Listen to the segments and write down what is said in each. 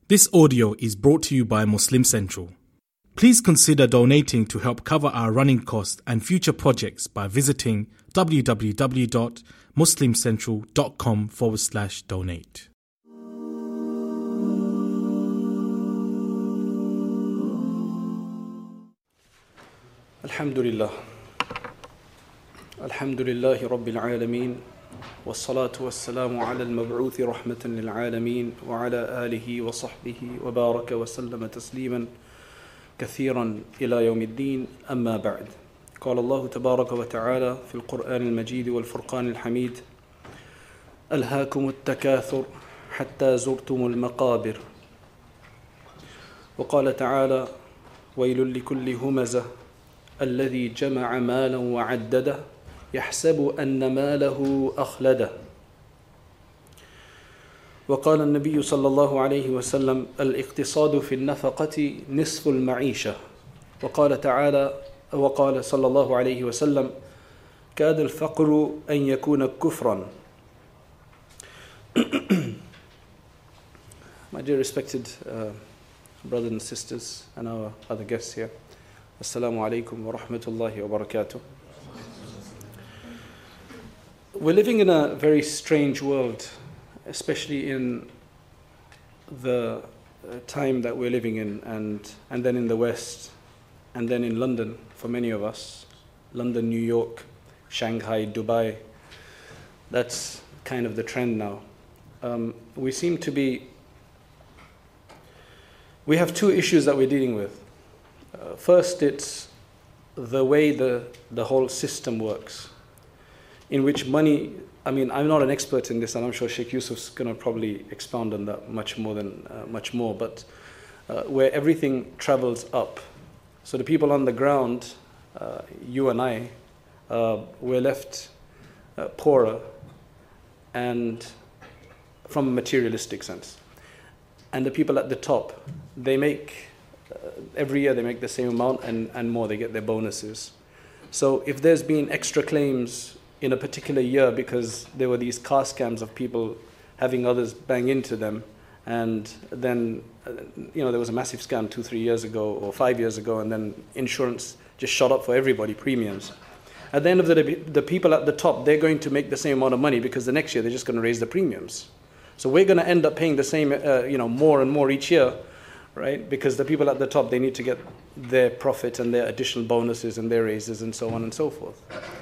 This audio is brought to you by Muslim Central. Please consider donating to help cover our running costs and future projects by visiting www.muslimcentral.com/donate. Alhamdulillah. Alhamdulillahi Rabbil Alameen. والصلاة والسلام على المبعوث رحمة للعالمين وعلى آله وصحبه وبارك وسلم تسليما كثيرا إلى يوم الدين أما بعد. قال الله تبارك وتعالى في القرآن المجيد والفرقان الحميد: ألهاكم التكاثر حتى زرتم المقابر. وقال تعالى: ويل لكل همزة الذي جمع مالا وعدده يحسب أن ماله أخلده. وقال النبي صلى الله عليه وسلم: الاقتصاد في النفقة نصف المعيشة. وقال صلى الله عليه وسلم: كاد الفقر أن يكون كفرا. My dear respected brothers and sisters and our other guests here, Assalamu alaikum wa rahmatullahi wa barakatuh. We're living in a very strange world, especially in the time that we're living in, and then in the West, and then in London for many of us. London, New York, Shanghai, Dubai. That's kind of the trend now. We have two issues that we're dealing with. First, it's the way the whole system works, in which money, I'm not an expert in this, and I'm sure Sheikh Yusuf's going to probably expound on that much more, but where everything travels up. So the people on the ground, you and I, we're left poorer, and from a materialistic sense. And the people at the top, they make, every year they make the same amount and more, they get their bonuses. So if there's been extra claims in a particular year because there were these car scams of people having others bang into them, and then there was a massive scam 2-3 years ago or 5 years ago, and then insurance just shot up for everybody, premiums. At the end of the day, the people at the top, they're going to make the same amount of money because the next year they're just going to raise the premiums. So we're going to end up paying the same, more and more each year, right? Because the people at the top, they need to get their profit and their additional bonuses and their raises and so on and so forth.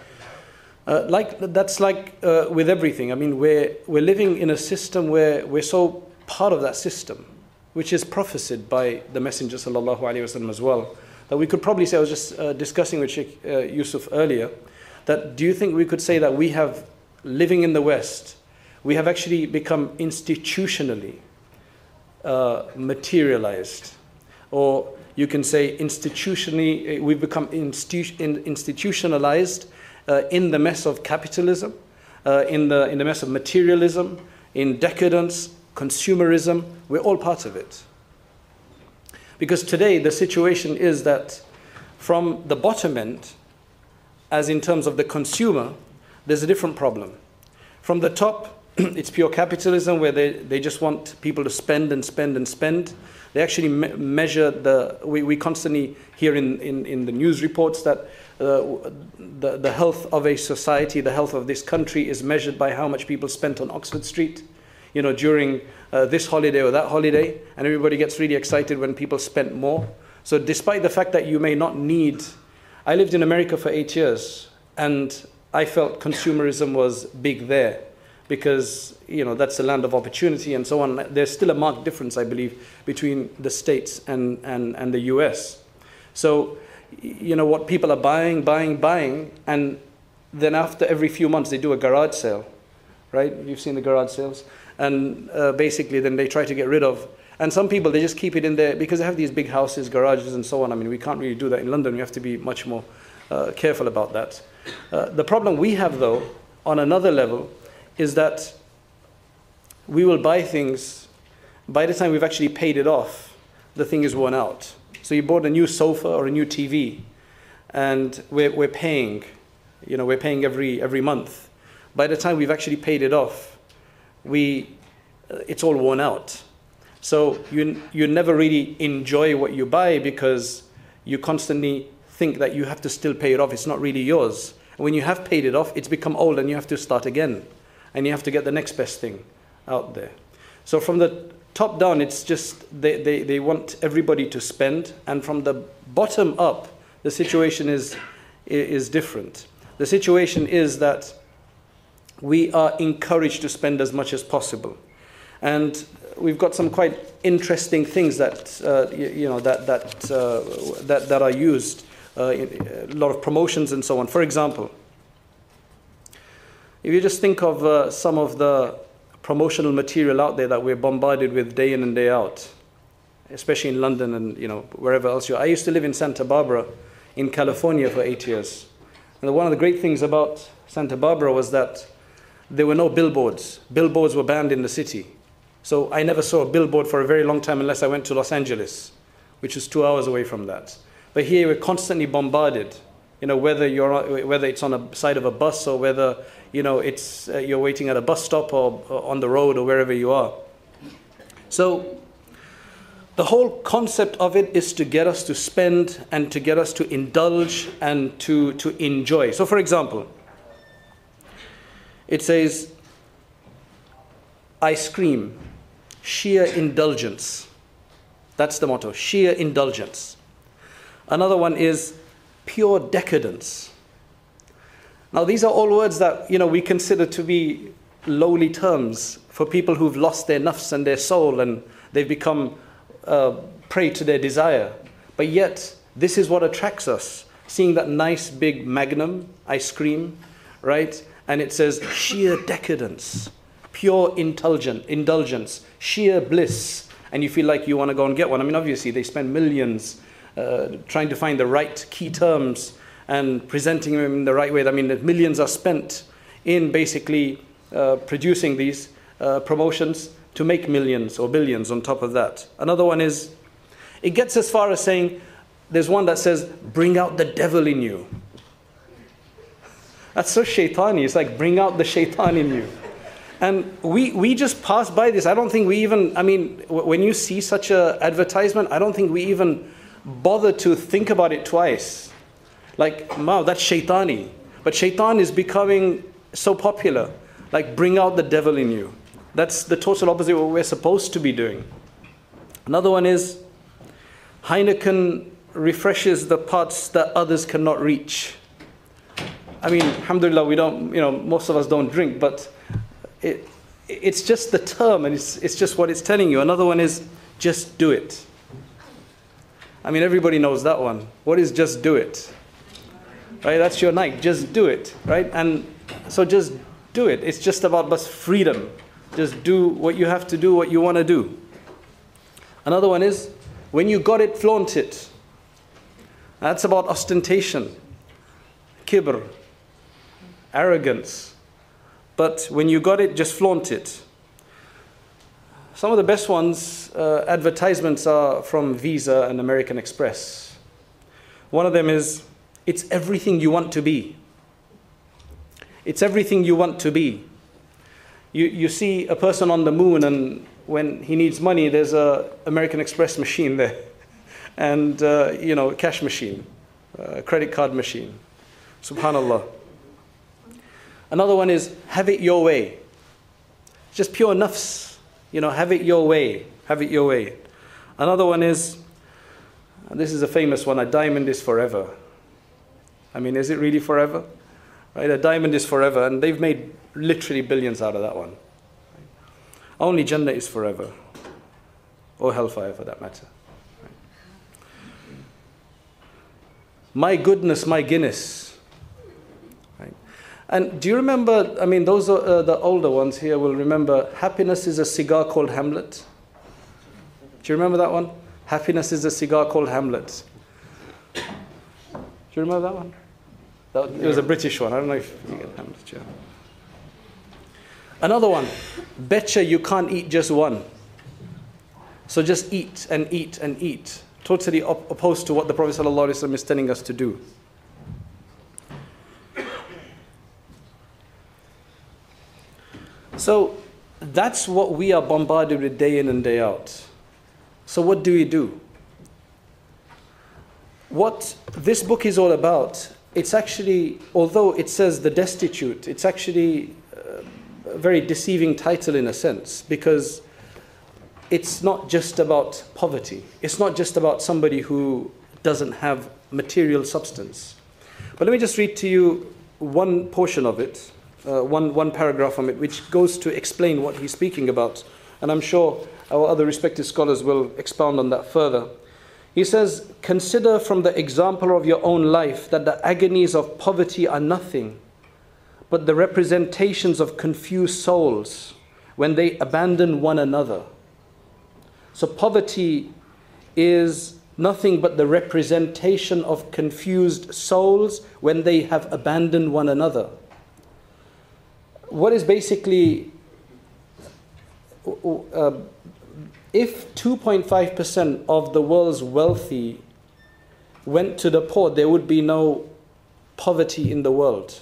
That's like with everything. We're living in a system where we're so part of that system, which is prophesied by the Messenger sallallahu alaihi wasallam as well, that we could probably say, I was just discussing with Sheikh Yusuf earlier, that do you think we could say that we have, living in the West, we have actually become institutionally materialized, or you can say institutionally, we've become institutionalized in the mess of capitalism, in the mess of materialism, in decadence, consumerism. We're all part of it. Because today the situation is that from the bottom end, as in terms of the consumer, there's a different problem. From the top, it's pure capitalism where they just want people to spend and spend and spend. They actually measure we constantly hear in the news reports that the health of a society, the health of this country is measured by how much people spent on Oxford Street, during this holiday or that holiday, and everybody gets really excited when people spent more. So despite the fact that you may not need, I lived in America for 8 years, and I felt consumerism was big there, because that's a land of opportunity and so on. There's still a marked difference, I believe, between the States and the US. So what people are buying, and then after every few months they do a garage sale, right? You've seen the garage sales, and basically then they try to get rid of. And some people, they just keep it in there because they have these big houses, garages and so on. We can't really do that in London. We have to be much more careful about that. The problem we have, though, on another level, is that we will buy things, by the time we've actually paid it off, the thing is worn out. So you bought a new sofa or a new TV, and we're paying, we're paying every month. By the time we've actually paid it off, it's all worn out. So you never really enjoy what you buy because you constantly think that you have to still pay it off. It's not really yours. And when you have paid it off, it's become old and you have to start again. And you have to get the next best thing out there. So from the top down, it's just they want everybody to spend. And from the bottom up, the situation is different. The situation is that we are encouraged to spend as much as possible. And we've got some quite interesting things that that are used, a lot of promotions and so on. For example, if you just think of some of the promotional material out there that we're bombarded with day in and day out, especially in London and wherever else you are. I used to live in Santa Barbara in California for 8 years. And one of the great things about Santa Barbara was that there were no billboards. Billboards were banned in the city. So I never saw a billboard for a very long time unless I went to Los Angeles, which is 2 hours away from that. But here we're constantly bombarded, whether it's on a side of a bus or whether, it's you're waiting at a bus stop or on the road or wherever you are. So the whole concept of it is to get us to spend and to get us to indulge and to enjoy. So for example, it says, ice cream, sheer indulgence. That's the motto, sheer indulgence. Another one is pure decadence. Now these are all words that we consider to be lowly terms for people who've lost their nafs and their soul and they've become prey to their desire. But yet this is what attracts us, seeing that nice big magnum ice cream, right? And it says sheer decadence, pure indulgence, sheer bliss, and you feel like you want to go and get one. I mean, obviously they spend millions trying to find the right key terms and presenting them in the right way. I mean, millions are spent in basically producing these promotions to make millions or billions on top of that. Another one is, it gets as far as saying, there's one that says, bring out the devil in you. That's so shaitani. It's like, bring out the shaitan in you. And we just pass by this. I don't think we even, when you see such an advertisement, I don't think we even bother to think about it twice. Like, wow, that's shaitani. But shaitan is becoming so popular. Like, bring out the devil in you. That's the total opposite of what we're supposed to be doing. Another one is, Heineken refreshes the parts that others cannot reach. I mean, alhamdulillah, we don't, most of us don't drink, but it's just the term and it's just what it's telling you. Another one is, just do it. I mean, everybody knows that one. What is just do it? Right? That's your Nike. Just do it. Right? And so just do it. It's just about bus freedom. Just do what you have to do, what you want to do. Another one is, when you got it, flaunt it. That's about ostentation, kibr, arrogance. But when you got it, just flaunt it. Some of the best ones, advertisements are from Visa and American Express. One of them is, it's everything you want to be. It's everything you want to be. You see a person on the moon, and when he needs money, there's a American Express machine there. And, cash machine, credit card machine. Subhanallah. Another one is, have it your way. Just pure nafs. Have it your way. Have it your way. Another one is, this is a famous one, a diamond is forever. I mean, is it really forever? Right? A diamond is forever, and they've made literally billions out of that one. Only Jannah is forever. Or hellfire for that matter. My goodness, my Guinness. Right? And do you remember, those are the older ones here will remember, happiness is a cigar called Hamlet. Do you remember that one? Happiness is a cigar called Hamlet. Do you remember that one? It was a British one. I don't know if you get Hamlet. Yeah. Another one. Betcha you can't eat just one. So just eat and eat and eat. Totally opposed to what the Prophet ﷺ is telling us to do. So that's what we are bombarded with day in and day out. So what do we do? What this book is all about, it's actually, although it says the destitute, it's actually a very deceiving title in a sense, because it's not just about poverty. It's not just about somebody who doesn't have material substance. But let me just read to you one portion of it, one paragraph from it, which goes to explain what he's speaking about. And I'm sure our other respected scholars will expound on that further. He says, consider from the example of your own life that the agonies of poverty are nothing but the representations of confused souls when they abandon one another. So poverty is nothing but the representation of confused souls when they have abandoned one another. What is basically, if 2.5% of the world's wealthy went to the poor, there would be no poverty in the world.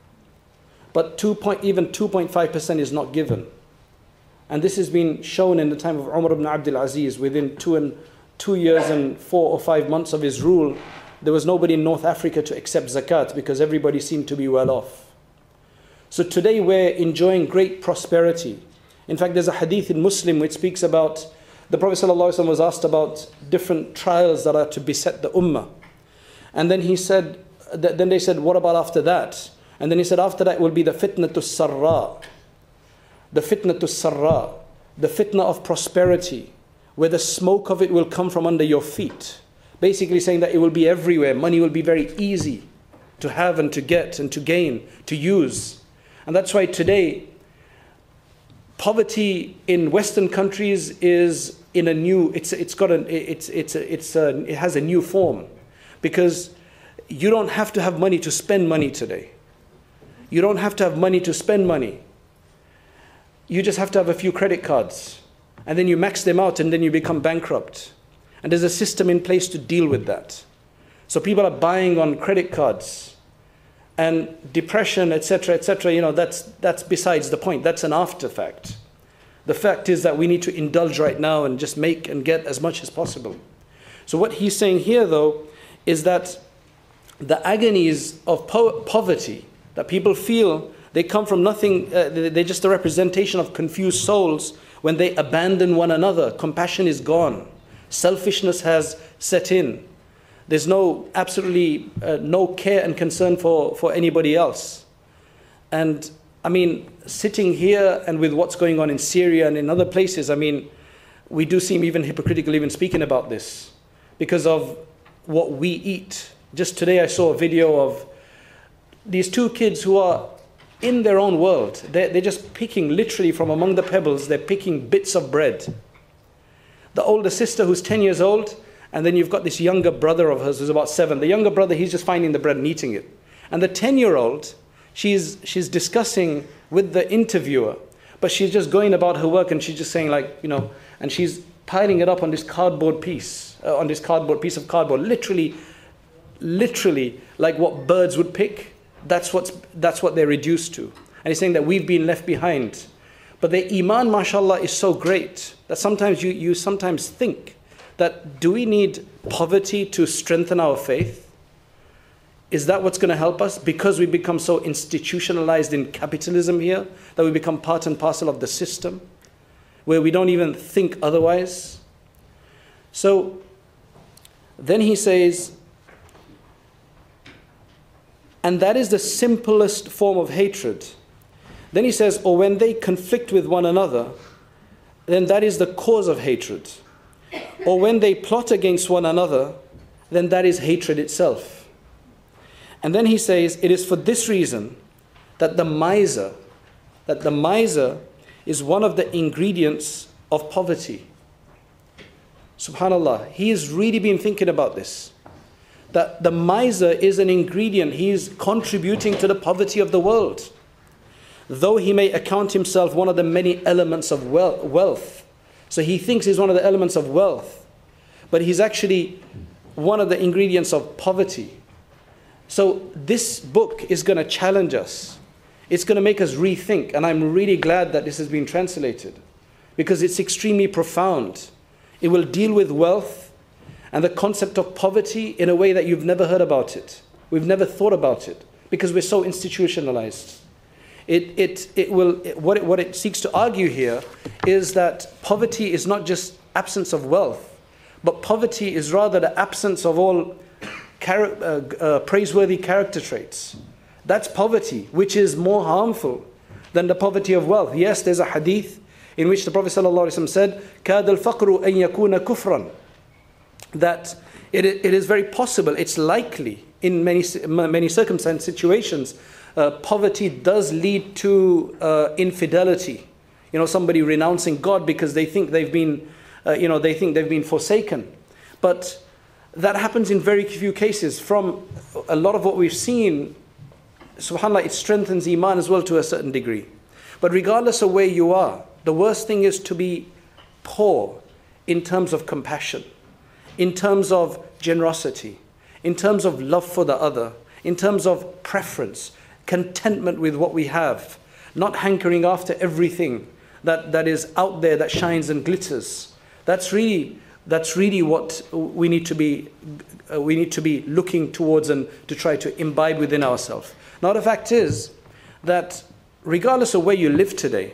But even 2.5% is not given. And this has been shown in the time of Umar ibn Abdul Aziz. Within 2 years and 4 or 5 months of his rule, there was nobody in North Africa to accept zakat because everybody seemed to be well off. So today we're enjoying great prosperity. In fact, there's a hadith in Muslim which speaks about the Prophet ﷺ was asked about different trials that are to beset the ummah. And then he said, then they said, what about after that? And then he said, after that will be the fitnatus sarra. The fitnatus sarra. The fitna of prosperity, where the smoke of it will come from under your feet. Basically saying that it will be everywhere. Money will be very easy to have and to get and to gain, to use. And that's why today, poverty in Western countries is in a new, it has a new form, because you don't have to have money to spend money today. You don't have to have money to spend money. You just have to have a few credit cards, and then you max them out, and then you become bankrupt. And there's a system in place to deal with that. So people are buying on credit cards, and depression, etc., etc. That's besides the point. That's an after fact. The fact is that we need to indulge right now and just make and get as much as possible. So what he's saying here, though, is that the agonies of poverty that people feel, they come from nothing. They're just a representation of confused souls when they abandon one another. Compassion is gone. Selfishness has set in. There's absolutely no care and concern for anybody else. And I mean, sitting here and with what's going on in Syria and in other places, I mean, we do seem even hypocritical even speaking about this because of what we eat. Just today I saw a video of these two kids who are in their own world. They're just picking literally from among the pebbles, they're picking bits of bread. The older sister who's 10 years old, and then you've got this younger brother of hers who's about 7. The younger brother, he's just finding the bread and eating it. And the 10-year-old, she's discussing with the interviewer, but she's just going about her work and she's just saying and she's piling it up on this cardboard piece, piece of cardboard, literally like what birds would pick. That's what they're reduced to. And he's saying that we've been left behind. But the iman, mashallah, is so great that sometimes you sometimes think that do we need poverty to strengthen our faith? Is that what's going to help us? Because we become so institutionalized in capitalism here, that we become part and parcel of the system, where we don't even think otherwise. So then he says, and that is the simplest form of hatred. Then he says, or when they conflict with one another, then that is the cause of hatred. Or when they plot against one another, then that is hatred itself. And then he says, it is for this reason that the miser is one of the ingredients of poverty. Subhanallah, he has really been thinking about this. That the miser is an ingredient. He is contributing to the poverty of the world. Though he may account himself one of the many elements of wealth. So he thinks he's one of the elements of wealth. But he's actually one of the ingredients of poverty. So this book is going to challenge us. It's going to make us rethink. And I'm really glad that this has been translated. Because it's extremely profound. It will deal with wealth and the concept of poverty in a way that you've never heard about it. We've never thought about it because we're so institutionalized. What it seeks to argue here is that poverty is not just absence of wealth, but poverty is rather the absence of all praiseworthy character traits. That's poverty, which is more harmful than the poverty of wealth. Yes, there's a hadith in which the Prophet ﷺ said, كَادَ الْفَقْرُ أَن يَكُونَ كُفْرًا, that it is very possible, it's likely in many circumstances, situations, poverty does lead to infidelity. You know, somebody renouncing God because they think they've been, forsaken. But that happens in very few cases. From a lot of what we've seen, subhanAllah, it strengthens Iman as well to a certain degree. But regardless of where you are, the worst thing is to be poor in terms of compassion, in terms of generosity, in terms of love for the other, in terms of preference, contentment with what we have, not hankering after everything that is out there that shines and glitters. That's really what we need to be looking towards and to try to imbibe within ourselves. Now the fact is that regardless of where you live today,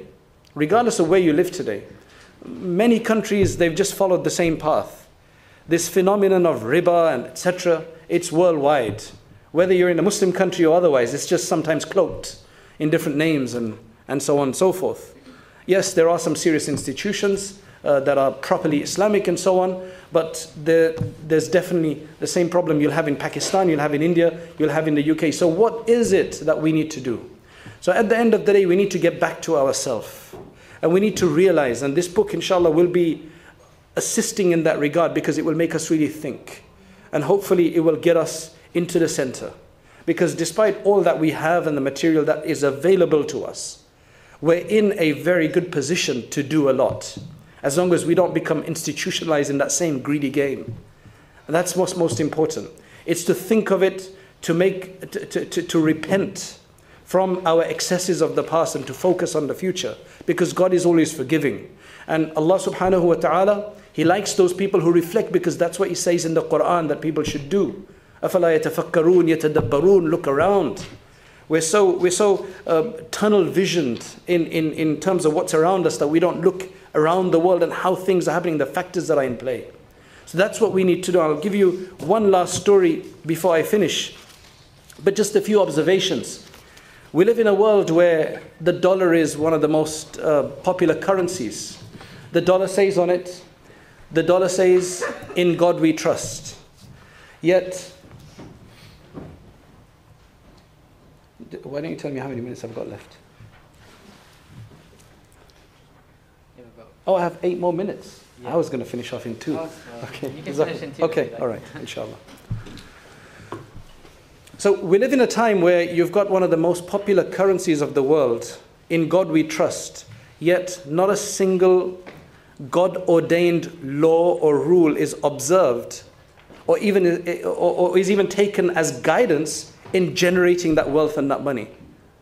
many countries, they've just followed the same path. This phenomenon of riba and etc., it's worldwide. Whether you're in a Muslim country or otherwise, it's just sometimes cloaked in different names and so on and so forth. Yes, there are some serious institutions that are properly Islamic and so on, but there's definitely the same problem you'll have in Pakistan, you'll have in India, you'll have in the UK. So what is it that we need to do? So at the end of the day, we need to get back to ourselves. And we need to realize, and this book inshallah will be assisting in that regard because it will make us really think. And hopefully it will get us into the center. Because despite all that we have and the material that is available to us, we're in a very good position to do a lot, as long as we don't become institutionalized in that same greedy game. And that's what's most important. It's to think of it, to repent from our excesses of the past and to focus on the future, because God is always forgiving. And Allah subhanahu wa ta'ala, He likes those people who reflect, because that's what He says in the Quran that people should do. أَفَلَا يَتَفَكَّرُونَ يَتَدَبَّرُونَ, look around. We're so tunnel visioned in terms of what's around us that we don't look around the world and how things are happening, the factors that are in play. So that's what we need to do. I'll give you one last story before I finish, but just a few observations. We live in a world where the dollar is one of the most popular currencies. The dollar says on it, "In God we trust." Yet, why don't you tell me how many minutes I've got left? Oh, I have 8 more minutes. Yeah. I was going to finish off in 2. Okay. You can finish in 2. Okay, all right, inshallah. So we live in a time where you've got one of the most popular currencies of the world. In God we trust. Yet not a single God-ordained law or rule is observed, or is even taken as guidance in generating that wealth and that money.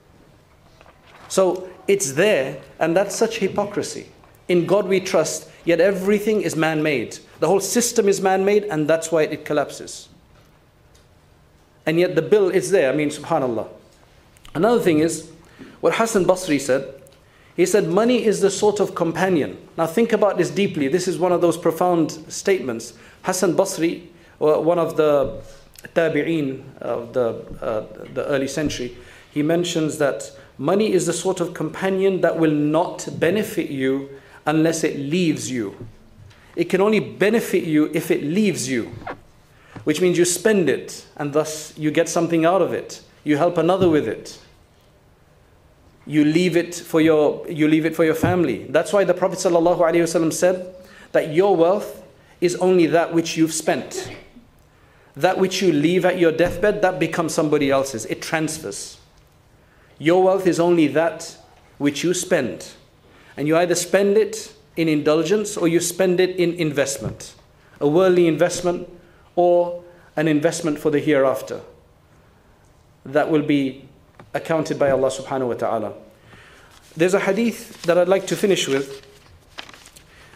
So it's there, and that's such hypocrisy. In God we trust, yet everything is man-made. The whole system is man-made, and that's why it collapses. And yet the bill is there. I mean, subhanallah. Another thing is what Hassan Basri said. He said, money is the sort of companion. Now think about this deeply. This is one of those profound statements. Hassan Basri, one of the tabi'een of the early century, he mentions that money is the sort of companion that will not benefit you unless it leaves you. It can only benefit you if it leaves you, which means you spend it and thus you get something out of it. You help another with it. You leave it for your family. That's why the Prophet ﷺ said that your wealth is only that which you've spent. That which you leave at your deathbed, that becomes somebody else's. It transfers. Your wealth is only that which you spend. And you either spend it in indulgence or you spend it in investment. A worldly investment or an investment for the hereafter. That will be accounted by Allah subhanahu wa ta'ala. There's a hadith that I'd like to finish with,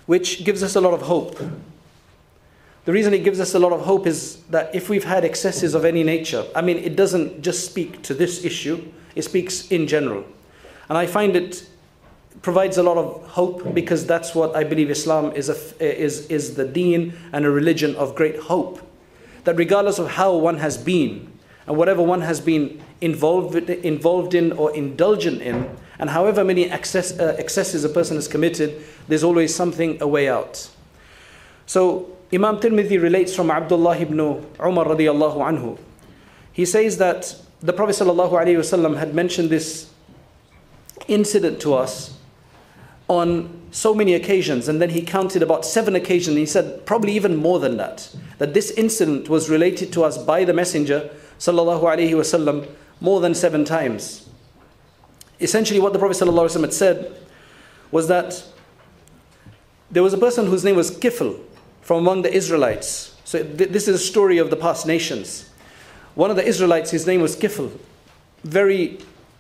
which gives us a lot of hope. The reason it gives us a lot of hope is that if we've had excesses of any nature, I mean, it doesn't just speak to this issue, it speaks in general. And I find it provides a lot of hope, because that's what I believe Islam is the deen and a religion of great hope. That regardless of how one has been, and whatever one has been involved in or indulgent in, and however many excesses a person has committed, there's always something, a way out. So Imam Tirmidhi relates from Abdullah ibn Umar radiyallahu anhu. He says that the Prophet sallallahu alaihi wasallam had mentioned this incident to us on so many occasions, and then he counted about 7 occasions. He said probably even more than that this incident was related to us by the Messenger sallallahu alaihi wasallam more than 7 times. Essentially what the Prophet sallallahu alaihi wasallam had said was that there was a person whose name was Kifl from among the Israelites. So this is a story of the past nations. One of the Israelites, his name was Kifl, very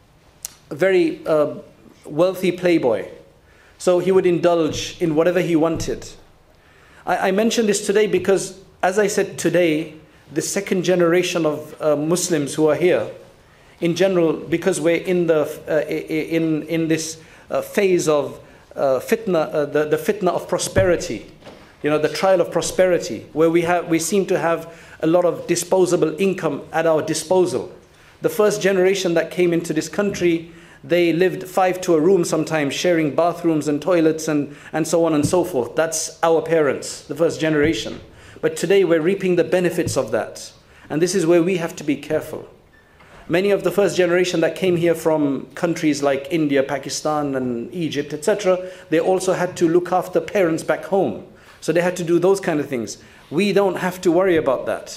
wealthy playboy. So he would indulge in whatever he wanted. I mention this today because, as I said today, the second generation of Muslims who are here, in general, because we're in this phase of fitna, the fitna of prosperity, the trial of prosperity, where we seem to have a lot of disposable income at our disposal. The first generation that came into this country, they lived 5 to a room sometimes, sharing bathrooms and toilets and so on and so forth. That's our parents, the first generation. But today we're reaping the benefits of that. And this is where we have to be careful. Many of the first generation that came here from countries like India, Pakistan and Egypt, etc., they also had to look after parents back home. So they had to do those kind of things. We don't have to worry about that.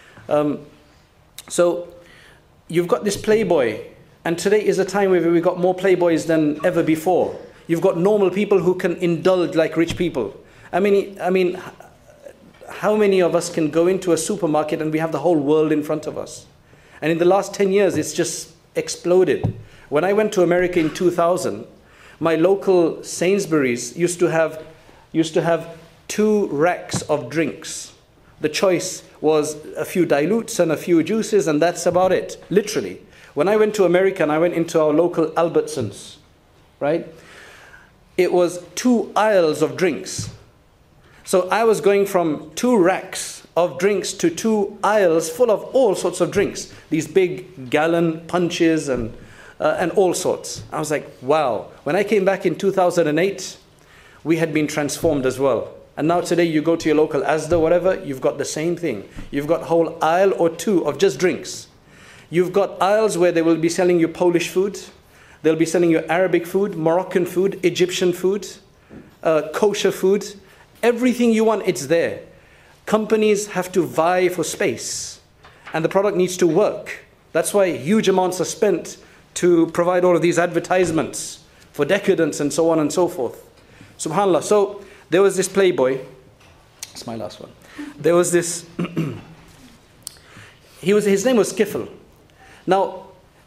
So you've got this playboy, and today is a time where we've got more playboys than ever before. You've got normal people who can indulge like rich people. I mean, how many of us can go into a supermarket and we have the whole world in front of us? And in the last 10 years, it's just exploded. When I went to America in 2000, my local Sainsbury's used to have 2 racks of drinks. The choice was a few dilutes and a few juices, and that's about it, literally. When I went to America and I went into our local Albertsons, right? It was 2 aisles of drinks. So I was going from 2 racks of drinks to 2 aisles full of all sorts of drinks. These big gallon punches and all sorts. I was like, wow. When I came back in 2008, we had been transformed as well. And now today you go to your local Asda, whatever, you've got the same thing. You've got a whole aisle or 2 of just drinks. You've got aisles where they will be selling you Polish food. They'll be selling you Arabic food, Moroccan food, Egyptian food, kosher food. Everything you want, it's there. Companies have to vie for space, and the product needs to work. That's why huge amounts are spent to provide all of these advertisements for decadence and so on and so forth. SubhanAllah. So there was this playboy. It's my last one. There was this. His name was Kifl. Now,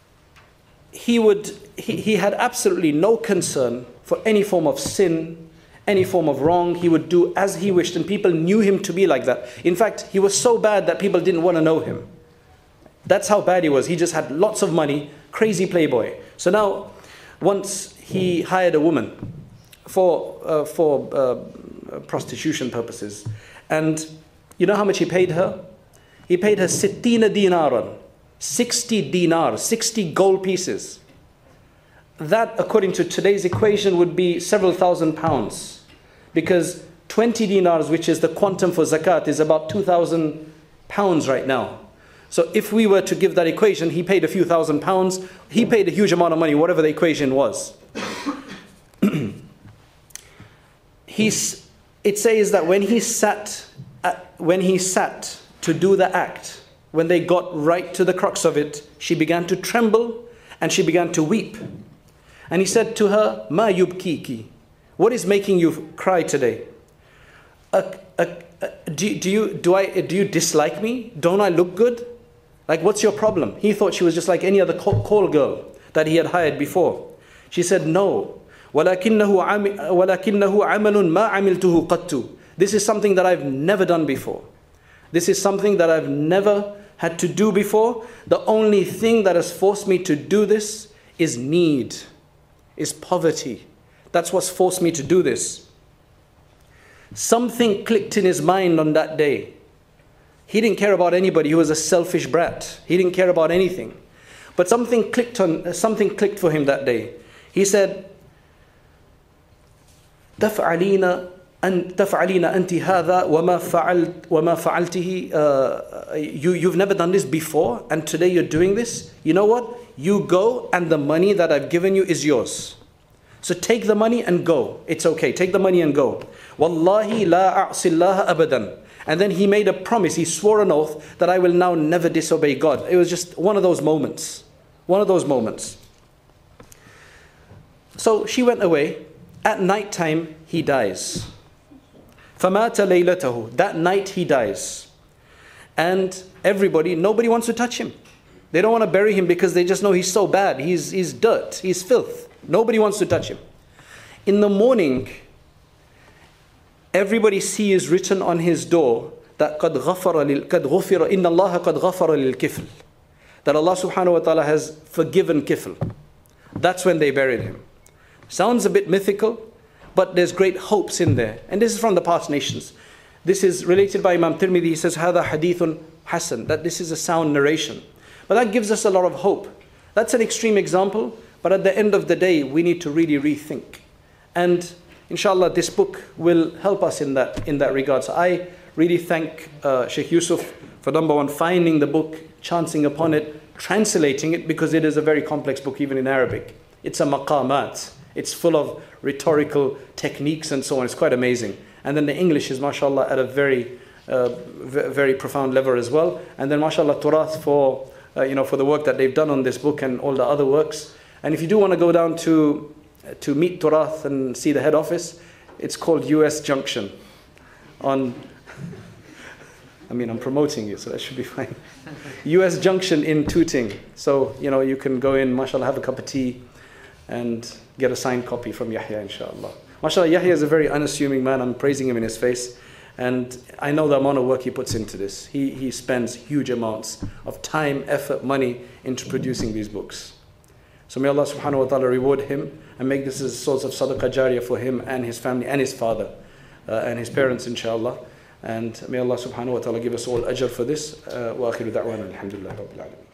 he had absolutely no concern for any form of sin, any form of wrong. He would do as he wished, and people knew him to be like that. In fact, he was so bad that people didn't want to know him. That's how bad he was. He just had lots of money, crazy playboy. So now, once he hired a woman for prostitution purposes, and you know how much he paid her? He paid her 60 dinaran, 60 dinars, 60 gold pieces. That, according to today's equation, would be several thousand pounds. Because 20 dinars, which is the quantum for zakat, is about 2,000 pounds right now. So if we were to give that equation, he paid a few thousand pounds. He paid a huge amount of money, whatever the equation was. It says that when he sat to do the act, when they got right to the crux of it, she began to tremble and she began to weep. And he said to her, "Ma yubkiki? What is making you cry today? Do you dislike me? Don't I look good? Like, what's your problem?" He thought she was just like any other call girl that he had hired before. She said, "No. وَلَكِنَّهُ عَمَلٌ مَا عَمِلْتُهُ قَطُّ. This is something that I've never done before. This is something that I've never had to do before. The only thing that has forced me to do this is need, is poverty. That's what's forced me to do this. Something clicked in his mind on that day. He didn't care about anybody. He was a selfish brat. He didn't care about anything. But something clicked for him that day. He said, تفعلين أنت هذا وما فعلته. You've never done this before, and today you're doing this. You know what? You go, and the money that I've given you is yours. So take the money and go. It's okay. Take the money and go. Wallahi la a'si Allah abadan. And then he made a promise. He swore an oath that I will now never disobey God. It was just one of those moments. One of those moments. So she went away. At night time, he dies. فَمَاتَ لَيْلَتَهُ. That night he dies. And nobody wants to touch him. They don't want to bury him because they just know he's so bad. He's dirt. He's filth. Nobody wants to touch him. In the morning, everybody sees written on his door that قَدْ غَفَرَ إِنَّ اللَّهَ قَدْ غَفَرَ لِلْكِفْلِ. That Allah subhanahu wa ta'ala has forgiven kifl. That's when they buried him. Sounds a bit mythical, but there's great hopes in there. And this is from the past nations. This is related by Imam Tirmidhi. He says, هَذَا حَدِيثٌ حَسَنٌ. That this is a sound narration. But that gives us a lot of hope. That's an extreme example, but at the end of the day, we need to really rethink. And inshallah, this book will help us in that regard. So I really thank Sheikh Yusuf for number one, finding the book, chancing upon it, translating it, because it is a very complex book, even in Arabic. It's a maqamat. It's full of rhetorical techniques and so on. It's quite amazing. And then the English is, mashallah, at a very, very profound level as well. And then, mashallah, Turath for the work that they've done on this book and all the other works. And if you do want to go down to meet Turath and see the head office, it's called US Junction. I'm promoting you, so that should be fine. US Junction in Tooting. So, you can go in, mashallah, have a cup of tea and get a signed copy from Yahya, inshallah. Mashallah, Yahya is a very unassuming man. I'm praising him in his face. And I know the amount of work he puts into this. He spends huge amounts of time, effort, money into producing these books. So may Allah subhanahu wa ta'ala reward him and make this a source of sadaqah jariyah for him and his family and his father and his parents, inshallah. And may Allah subhanahu wa ta'ala give us all ajr for this. Wa akhiru da'wana alhamdulillah rabbil alamin.